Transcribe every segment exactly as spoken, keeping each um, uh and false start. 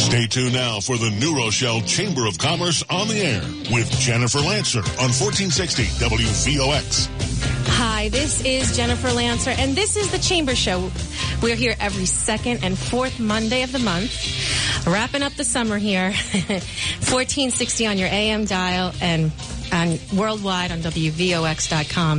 Stay tuned now for the New Rochelle Chamber of Commerce on the air with Jennifer Lancer on fourteen sixty W V O X. Hi, this is Jennifer Lancer, and this is the Chamber Show. We're here every second and fourth Monday of the month, wrapping up the summer here. fourteen sixty on your A M dial and and worldwide on W V O X dot com.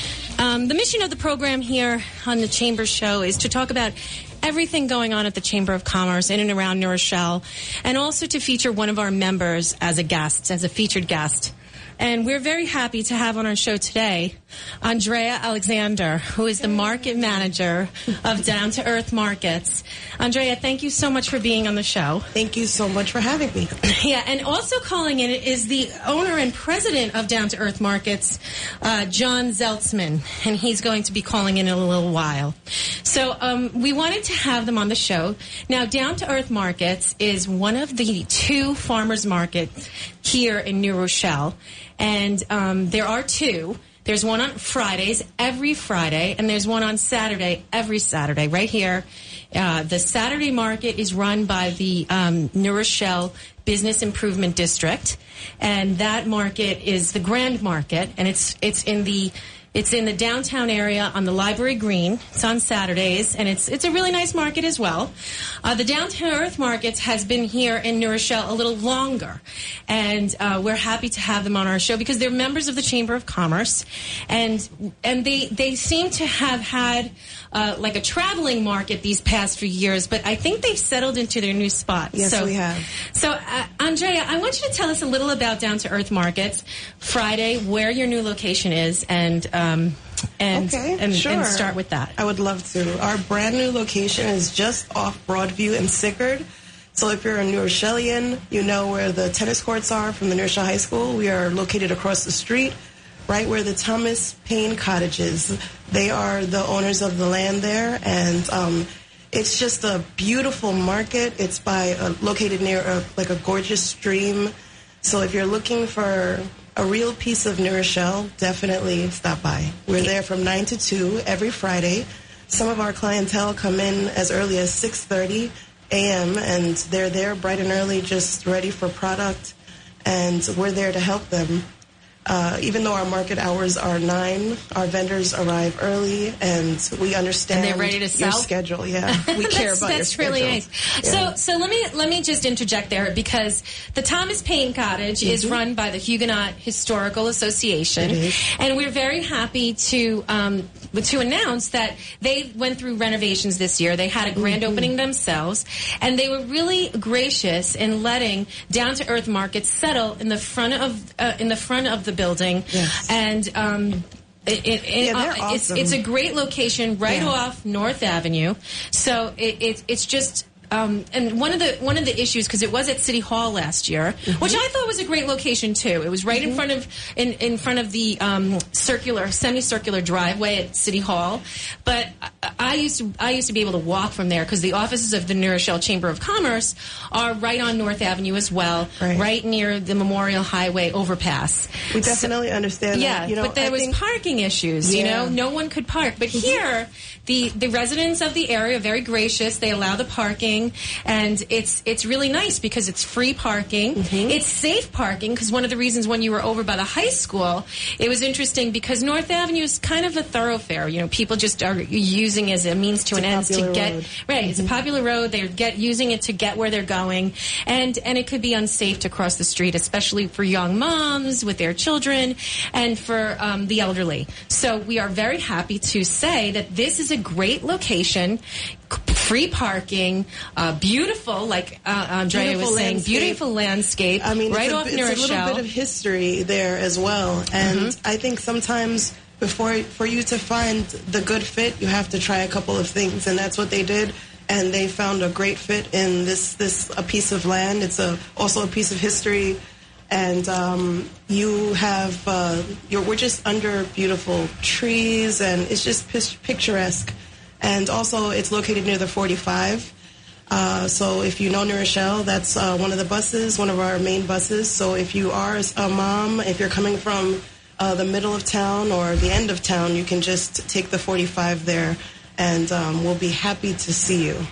Um, the mission of the program here on the Chamber Show is to talk about everything going on at the Chamber of Commerce in and around New Rochelle, and also to feature one of our members as a guest, as a featured guest. And we're very happy to have on our show today Andrea Alexander, who is the market manager of Down to Earth Markets. Andrea, thank you so much for being on the show. Thank you so much for having me. Yeah, and also calling in is the owner and president of Down to Earth Markets, uh, John Zeltzman, and he's going to be calling in in a little while. So um, we wanted to have them on the show. Now, Down to Earth Markets is one of the two farmers markets here in New Rochelle. And um, there are two. There's one on Fridays, every Friday, and there's one on Saturday, every Saturday, right here. Uh, the Saturday market is run by the um, New Rochelle Business Improvement District, and that market is the Grand Market, and it's it's in the It's in the downtown area on the Library Green. It's on Saturdays, and it's it's a really nice market as well. Uh, the Down to Earth Markets has been here in New Rochelle a little longer, and uh, we're happy to have them on our show because they're members of the Chamber of Commerce, and and they they seem to have had uh, like a traveling market these past few years, but I think they've settled into their new spot. Yes, so, we have. So, uh, Andrea, I want you to tell us a little about Down to Earth Markets Friday, where your new location is, and Um, and, okay, and, sure. and start with that. I would love to. Our brand new location is just off Broadview and Sickard. So if you're a New Rochellian, you know where the tennis courts are from the New Rochelle High School. We are located across the street, right where the Thomas Payne Cottages. They are the owners of the land there, and um, it's just a beautiful market. It's by uh, located near a, like a gorgeous stream. So if you're looking for a real piece of New Rochelle, definitely stop by. We're there from nine to two every Friday. Some of our clientele come in as early as six thirty a.m., and they're there bright and early, just ready for product, and we're there to help them. Uh, even though our market hours are nine, our vendors arrive early, and we understand and they're ready to your sell? schedule. Yeah, we care about that's your schedule. Really nice. Yeah. So, so let me let me just interject there, because the Thomas Payne Cottage mm-hmm. is run by the Huguenot Historical Association, and we're very happy to um, to announce that they went through renovations this year. They had a grand mm-hmm. opening themselves, and they were really gracious in letting Down to Earth Markets settle in the front of uh, in the front of the building. Yes. And um, it, it, it, yeah, they're uh, it's, awesome. it's a great location right yeah. off North Avenue. So it, it, it's just. Um, and one of the one of the issues, because it was at City Hall last year, mm-hmm. which I thought was a great location too. It was right mm-hmm. in front of in, in front of the um, circular semicircular driveway at City Hall. But I, I used to I used to be able to walk from there because the offices of the New Rochelle Chamber of Commerce are right on North Avenue as well, right, right near the Memorial Highway overpass. We definitely so, understand yeah, that. You know, but there I was think, parking issues. Yeah. You know, no one could park. But mm-hmm. here, the the residents of the area are very gracious. They allow the parking. And it's it's really nice because it's free parking. Mm-hmm. It's safe parking, because one of the reasons when you were over by the high school, it was interesting because North Avenue is kind of a thoroughfare. You know, people just are using it as a means to it's an end to get road. right. Mm-hmm. It's a popular road. They're get using it to get where they're going, and and it could be unsafe to cross the street, especially for young moms with their children and for um, the elderly. So we are very happy to say that this is a great location. Free parking, uh, beautiful, like uh, Andrea beautiful was saying, landscape. beautiful landscape. I mean, right it's a, off it's New a Rochelle. little bit of history there as well, and mm-hmm. I think sometimes before for you to find the good fit, you have to try a couple of things, and that's what they did. And they found a great fit in this this a piece of land. It's a also a piece of history. And um, you have, uh, you're, we're just under beautiful trees, and it's just picturesque. And also, it's located near the forty-five. Uh, so if you know New Rochelle, that's uh, one of the buses, one of our main buses. So if you are a mom, if you're coming from uh, the middle of town or the end of town, you can just take the forty-five there, and um, we'll be happy to see you.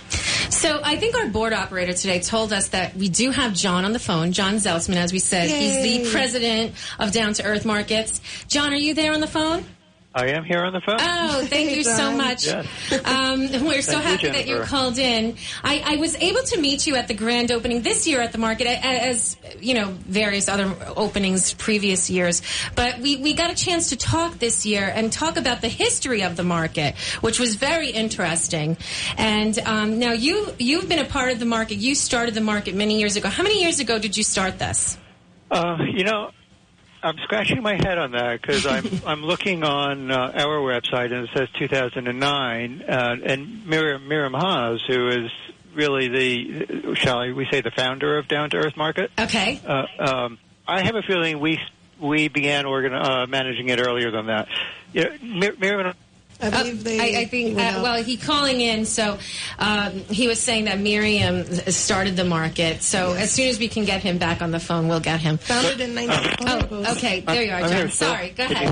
So I think our board operator today told us that we do have John on the phone, John Zeltsman, as we said. Yay. He's the president of Down to Earth Markets. John, are you there on the phone? I am here on the phone. Oh, thank Hey, you so John. much. Yes. Um, we're so Thank you, happy that you Jennifer. called in. I, I was able to meet you at the grand opening this year at the market, a- as you know, various other openings previous years. But we, we got a chance to talk this year and talk about the history of the market, which was very interesting. And um, now you you've been a part of the market. You started the market many years ago. How many years ago did you start this? Uh, you know, I'm scratching my head on that because I'm I'm looking on uh, our website and it says two thousand nine, uh, and Miriam Miriam Haas, who is really the, shall we say, the founder of Down to Earth Market. Okay. Uh, um, I have a feeling we we began organ- uh, managing it earlier than that. You know, Mir- Miriam. I believe they. I, I think, went uh, out. well, he calling in, so um, he was saying that Miriam started the market. So as soon as we can get him back on the phone, we'll get him. Founded in nineteen. Oh, okay. There you are, I'm here John. still. Sorry. Go ahead.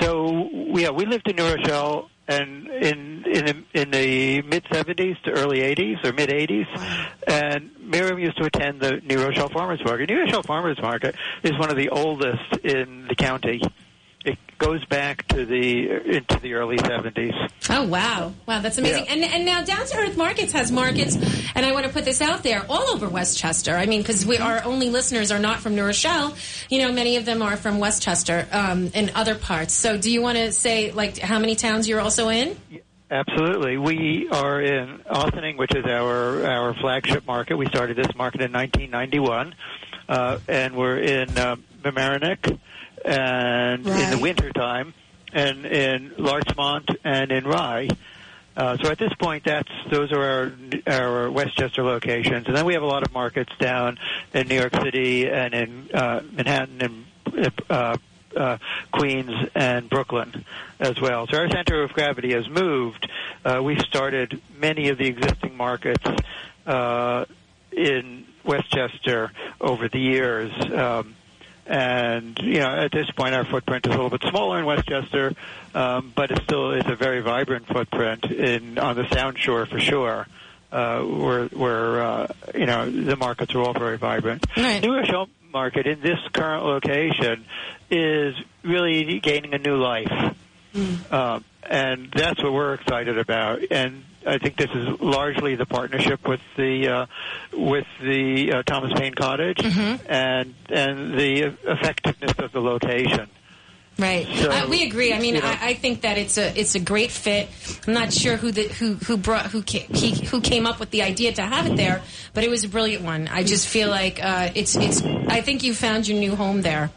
So yeah, we lived in New Rochelle, and in in the, in the mid seventies to early eighties or mid eighties, and Miriam used to attend the New Rochelle Farmers Market. New Rochelle Farmers Market is one of the oldest in the county. It goes back to the into the early seventies. Oh, wow. Wow, that's amazing. Yeah. And and now Down to Earth Markets has markets, and I want to put this out there, all over Westchester. I mean, because we our only listeners are not from New Rochelle. You know, many of them are from Westchester um, and other parts. So do you want to say, like, how many towns you're also in? Absolutely. We are in Ossining, which is our our flagship market. We started this market in nineteen ninety-one, uh, and we're in uh, Mamaroneck, and Right. in the wintertime, and in Larchmont and in Rye. Uh, so at this point, that's those are our our Westchester locations, and then we have a lot of markets down in New York City and in uh, Manhattan and uh, uh, Queens and Brooklyn as well. So our center of gravity has moved. Uh, we've started many of the existing markets uh, in Westchester over the years. Um, And, you know, at this point, our footprint is a little bit smaller in Westchester, um, but it still is a very vibrant footprint in on the Sound Shore for sure, uh, where, where uh, you know, the markets are all very vibrant. Right. New Rochelle Market in this current location is really gaining a new life. Mm. Uh, and that's what we're excited about. And I think this is largely the partnership with the uh, with the uh, Thomas Paine Cottage Mm-hmm. and and the effectiveness of the location. Right, So, uh, we agree. I mean, you know- I, I think that it's a it's a great fit. I'm not sure who the who who brought who came, he, who came up with the idea to have it there, but it was a brilliant one. I just feel like uh, it's it's. I think you found your new home there.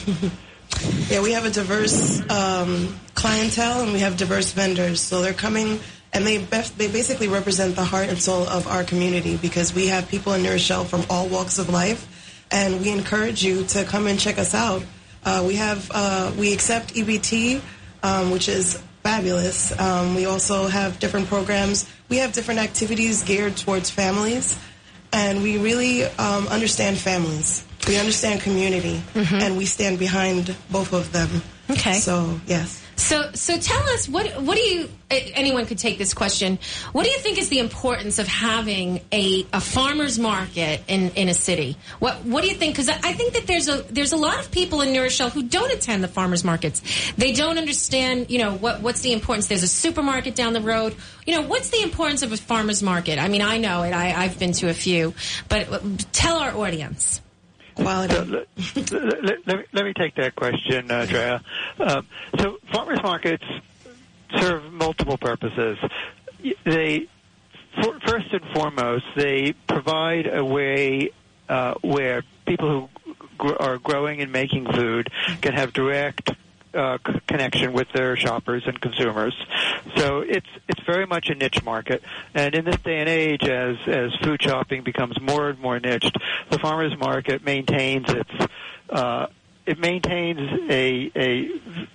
Yeah, we have a diverse um, clientele and we have diverse vendors. So they're coming and they bef- they basically represent the heart and soul of our community because we have people in New Rochelle from all walks of life, and we encourage you to come and check us out. Uh, we have uh, we accept E B T, um, which is fabulous. Um, we also have different programs. We have different activities geared towards families, and we really um, understand families. We understand community, mm-hmm. and we stand behind both of them. Okay. So, yes. So, so tell us what what do you? Anyone could take this question. What do you think is the importance of having a, a farmers market in, in a city? What What do you think? Because I think that there's a there's a lot of people in New Rochelle who don't attend the farmers markets. They don't understand, you know, what what's the importance. There's a supermarket down the road. You know, what's the importance of a farmers market? I mean, I know it. I, I've been to a few, but tell our audience. Quality. So, let, let, let, me, let me take that question, uh, Drea. Um, so farmers markets serve multiple purposes. They, for, first and foremost, they provide a way uh, where people who gr- are growing and making food can have direct uh, c- connection with their shoppers and consumers. So it's it's very much a niche market. And in this day and age, as as food shopping becomes more and more niched, the farmers market maintains its uh, it maintains a a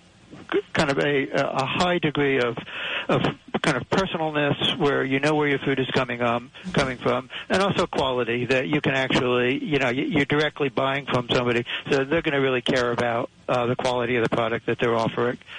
kind of a a high degree of of kind of personalness, where you know where your food is coming um coming from, and also quality, that you can actually, you know, you're directly buying from somebody, so they're going to really care about uh, the quality of the product that they're offering.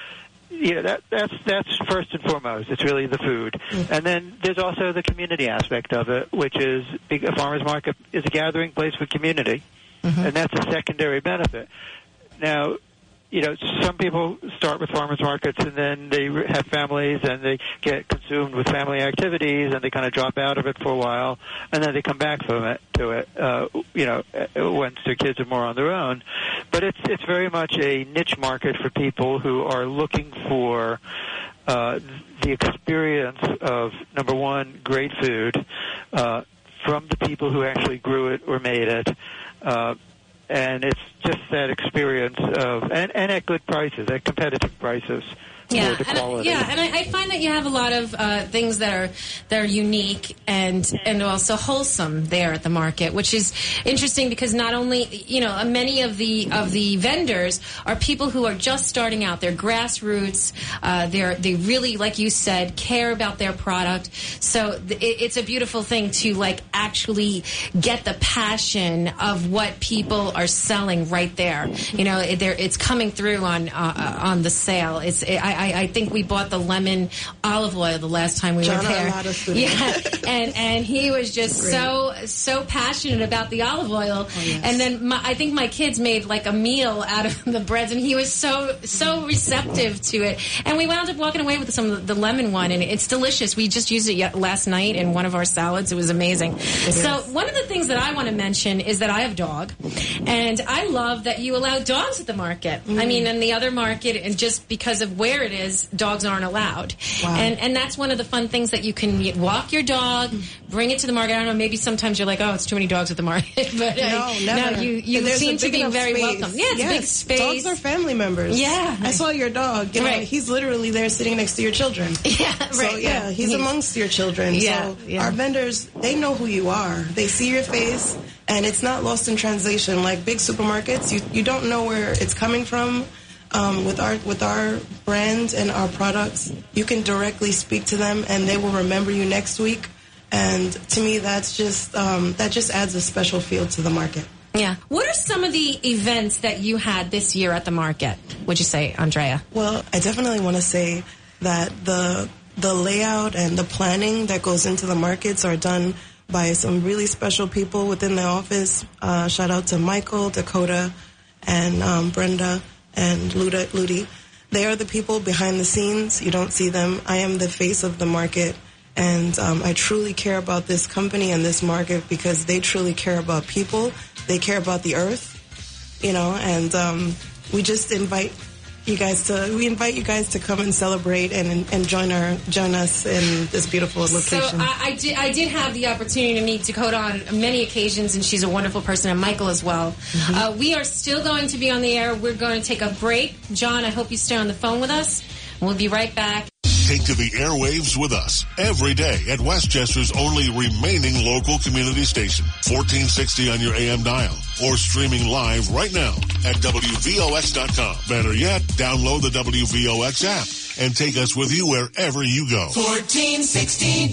you know, that, that's that's first and foremost. It's really the food. Mm-hmm. And then there's also the community aspect of it, which is a farmer's market is a gathering place for community, mm-hmm. and that's a secondary benefit. Now, you know, some people start with farmers markets and then they have families and they get consumed with family activities and they kind of drop out of it for a while and then they come back from it to it, uh, you know, once their kids are more on their own. But it's it's very much a niche market for people who are looking for uh, the experience of, number one, great food uh, from the people who actually grew it or made it. Uh, And it's just that experience of, and, and at good prices, at competitive prices. Yeah, for the and, quality. yeah, and I, I find that you have a lot of uh, things that are that are unique and and also wholesome there at the market, which is interesting because not only you know many of the of the vendors are people who are just starting out. They're grassroots. Uh, they're they really, like you said, care about their product. So th- it, it's a beautiful thing to like actually get the passion of what people are selling right there. You know, it, it's coming through on uh, on the sale. It's it, I. I, I think we bought the lemon olive oil the last time we John were there. Yeah, and and he was just Great. so so passionate about the olive oil. Oh, yes. And then my, I think my kids made like a meal out of the breads, and he was so so receptive to it. And we wound up walking away with some of the lemon one, and it's delicious. We just used it last night in one of our salads. It was amazing. It so is. One of the things that I want to mention is that I have a dog, and I love that you allow dogs at the market. Mm. I mean, in the other market, and just because of where it is, dogs aren't allowed. Wow. And and that's one of the fun things that you can walk your dog, bring it to the market. I don't know, maybe sometimes you're like, oh, it's too many dogs at the market. But no, uh, never. no, you, you seem to be very space. welcome. Yeah, it's yes. a big space. Dogs are family members. Yeah. I saw your dog. You know, right. He's literally there sitting next to your children. Yeah, right. So, yeah, he's, he's amongst your children. Yeah, so yeah. Our vendors, they know who you are. They see your face, and it's not lost in translation. Like big supermarkets, you, you don't know where it's coming from. Um, with our with our brand and our products, you can directly speak to them, and they will remember you next week. And to me, that's just um, that just adds a special feel to the market. Yeah. What are some of the events that you had this year at the market? Would you say, Andrea? Well, I definitely want to say that the the layout and the planning that goes into the markets are done by some really special people within the office. Uh, shout out to Michael, Dakota, and um, Brenda. And Luda, Ludi. They are the people behind the scenes. You don't see them. I am the face of the market, and um, I truly care about this company and this market because they truly care about people. They care about the earth, you know, and um, we just invite you guys to, we invite you guys to come and celebrate and, and join our, join us in this beautiful location. So I, I, did, I did have the opportunity to meet Dakota on many occasions, and she's a wonderful person, and Michael as well. Mm-hmm. Uh, we are still going to be on the air. We're going to take a break. John, I hope you stay on the phone with us. We'll be right back. Take to the airwaves with us every day at Westchester's only remaining local community station, fourteen sixty on your A M dial, or streaming live right now at W V O X dot com. Better yet, download the W V O X app and take us with you wherever you go. fourteen sixty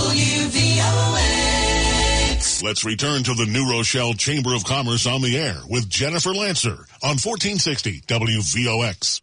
W V O X. Let's return to the New Rochelle Chamber of Commerce on the air with Jennifer Lancer on fourteen sixty W V O X.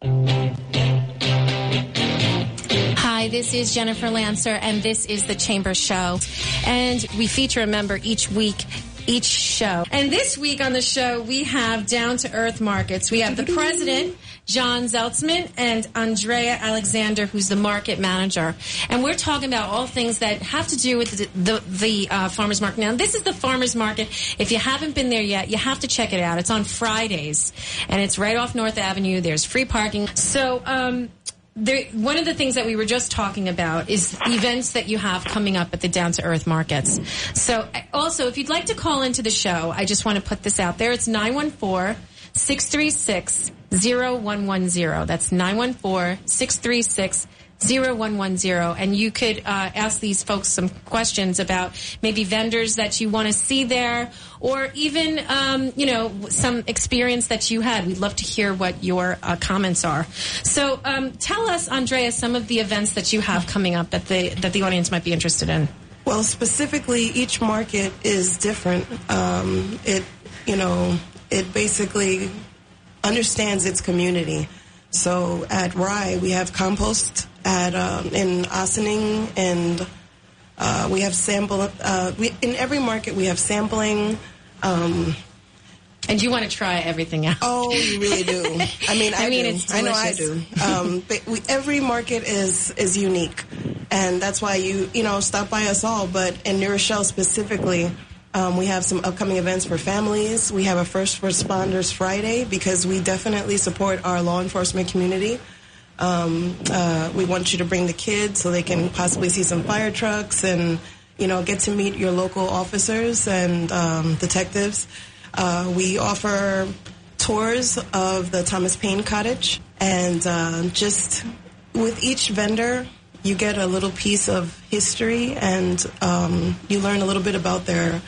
Hi, this is Jennifer Lancer, and this is the Chamber Show. And we feature a member each week, each show. And this week on the show, we have Down to Earth Markets. We have the president, John Zeltzman, and Andrea Alexander, who's the market manager. And we're talking about all things that have to do with the, the, the uh, farmers market. Now, this is the farmers market. If you haven't been there yet, you have to check it out. It's on Fridays, and it's right off North Avenue. There's free parking. So, um... There, one of the things that we were just talking about is events that you have coming up at the Down to Earth markets. So also, if you'd like to call into the show, I just want to put this out there. It's nine one four, six three six, zero one one zero. That's nine one four, six three six, zero one one zero. And you could uh, ask these folks some questions about maybe vendors that you want to see there, or even, um, you know, some experience that you had. We'd love to hear what your uh, comments are. So um, tell us, Andrea, some of the events that you have coming up that the, that the audience might be interested in. Well, specifically, each market is different. Um, it, you know, it basically understands its community. So at Rye, we have compost at um, in Ossining, and uh, we have sample. Uh, we, in every market, we have sampling. Um, And you want to try everything out. Oh, you really do. I mean, I, I mean, do. it's I know I do. Um, but we, every market is is unique, and that's why you you know stop by us all. But in New Rochelle specifically, um, we have some upcoming events for families. We have a First Responders Friday because we definitely support our law enforcement community. Um, uh, we want you to bring the kids so they can possibly see some fire trucks and you know get to meet your local officers and um, detectives. Uh, we offer tours of the Thomas Paine Cottage, and uh, just with each vendor, you get a little piece of history, and um, you learn a little bit about their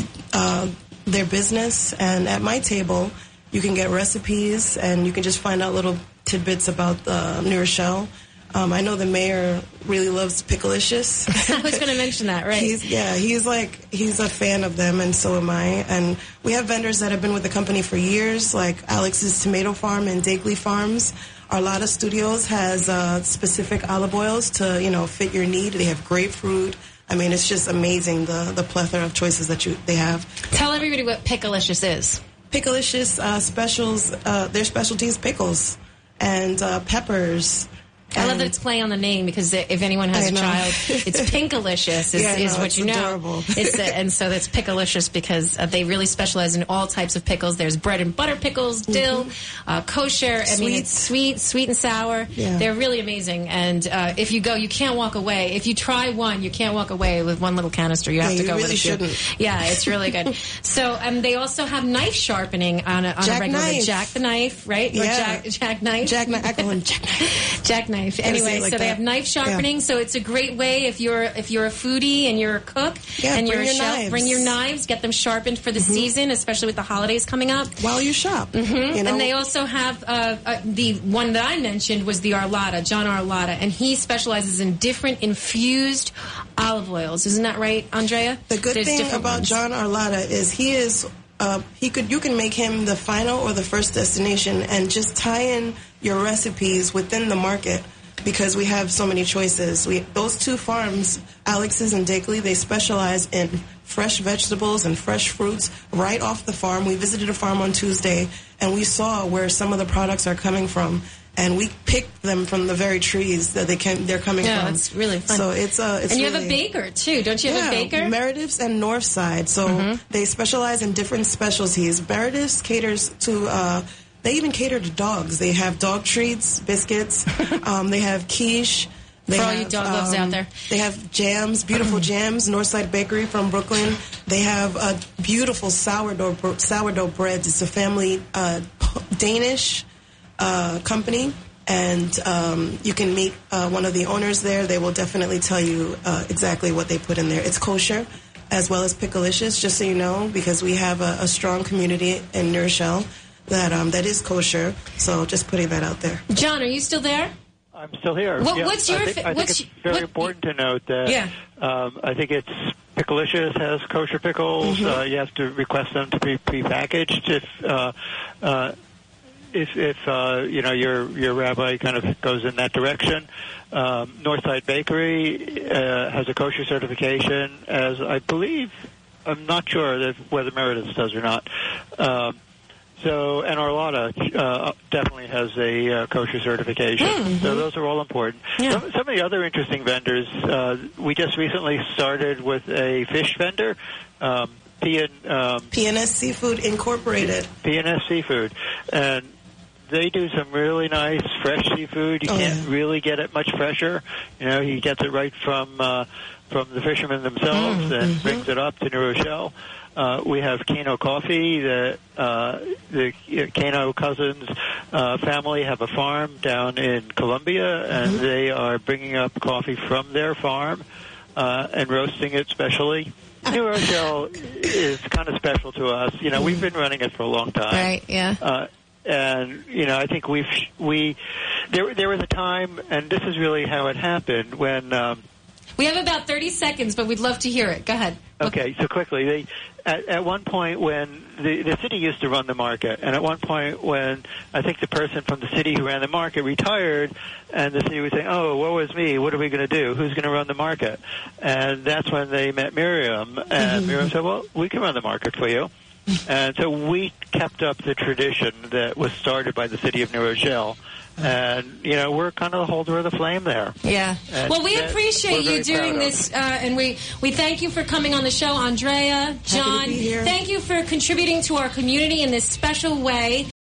uh, their business. And at my table, you can get recipes, and you can just find out little tidbits about uh, New Rochelle. Um, I know the mayor really loves Picklicious. I was going to mention that, right? He's, yeah, he's like, he's a fan of them, and so am I. And we have vendors that have been with the company for years, like Alex's Tomato Farm and Dagley Farms. Arlotta Studios has uh, specific olive oils to, you know, fit your need. They have grapefruit. I mean, it's just amazing, the, the plethora of choices that you they have. Tell everybody what Picklicious is. Picklicious uh, specials, uh, their specialties, pickles and uh, peppers. I love that it's playing on the name because if anyone has I a know. child, it's Pinkalicious is, Yeah, is no, what it's you know. adorable. It's a, and so that's Pickalicious because uh, they really specialize in all types of pickles. There's bread and butter pickles, dill, Mm-hmm. uh, kosher. I mean, it's sweet, sweet and sour. Yeah. They're really amazing. And uh, if you go, you can't walk away. If you try one, you can't walk away with one little canister. You have Yeah, to you go really with it. too. shouldn't. Yeah, it's really good. So um, they also have knife sharpening on a, on a Jack regular knife. Jack the Knife, right? Or Yeah. Jack, Jack Knife. Jack, I call him Jack Knife. Jackknife. Gotta say Anyway, it like so they that. have knife sharpening. Yeah. So it's a great way if you're if you're a foodie and you're a cook Yeah, and you're bring a your chef, knives. bring your knives, get them sharpened for the season, especially with the holidays coming up. While you shop. Mm-hmm. You know? And they also have uh, uh, the one that I mentioned was the Arlotta, John Arlotta, and he specializes in different infused olive oils. Isn't that right, Andrea? The good There's thing different about ones. John Arlotta is he is uh, he could you can make him the final or the first destination and just tie in your recipes within the market because we have so many choices. We those two farms, Alex's and Dagley, they specialize in fresh vegetables and fresh fruits right off the farm. We visited a farm on Tuesday and we saw where some of the products are coming from. And we picked them from the very trees that they can, they're coming Yeah, from. it's really fun. So it's uh, it's and you really, have a baker too, don't you have yeah, a baker? Meredith's and Northside. So Mm-hmm. they specialize in different specialties. Meredith's caters to, uh, they even cater to dogs. They have dog treats, biscuits. um, they have quiche. They For all have, you dog lovers out there. They have jams, beautiful jams. Northside Bakery from Brooklyn. They have uh, beautiful sourdough br- sourdough breads. It's a family uh, Danish uh, company. And um, you can meet uh, one of the owners there. They will definitely tell you uh, exactly what they put in there. It's kosher, as well as Picklicious, just so you know, because we have a, a strong community in New Rochelle that um, that is kosher. So just putting that out there. John, are you still there? I'm still here. What- Yeah, what's your I think, fa- I think what's it's y- very what- important to note that Yeah. um, I think it's Picklicious has kosher pickles. Mm-hmm. Uh, you have to request them to be prepackaged if uh, uh, if, if uh, you know your your rabbi kind of goes in that direction. Um, Northside Bakery uh, has a kosher certification, as I believe. I'm not sure that whether Meredith does or not. Um, So, and Arlotta uh, definitely has a uh, kosher certification. Mm-hmm. So those are all important. Yeah. Some, some of the other interesting vendors, uh, we just recently started with a fish vendor, um, P and um, P N S Seafood Incorporated. P and S Seafood, and they do some really nice fresh seafood. You Oh, can't yeah. really get it much fresher. You know, he gets it right from uh, from the fishermen themselves Mm-hmm. and brings it up to New Rochelle. Uh, we have Kano Coffee. The uh, the Kano Cousins uh, family have a farm down in Columbia, and Mm-hmm. they are bringing up coffee from their farm uh, and roasting it specially. New Rochelle is kind of special to us. You know, we've been running it for a long time. Right, yeah. Uh, and you know, I think we've we there there was a time, and this is really how it happened when. Um, We have about thirty seconds, but we'd love to hear it. Go ahead. Okay, so quickly, they, at, at one point when the, the city used to run the market, and at one point when I think the person from the city who ran the market retired, and the city was saying, oh, woe is me, what are we going to do? Who's going to run the market? And that's when they met Miriam, and mm-hmm. Miriam said, well, we can run the market for you. And so we kept up the tradition that was started by the city of New Rochelle. And, you know, we're kind of the holder of the flame there. Yeah. And well, we appreciate you doing this, uh, and we, we thank you for coming on the show, Andrea, John. Thank you for contributing to our community in this special way.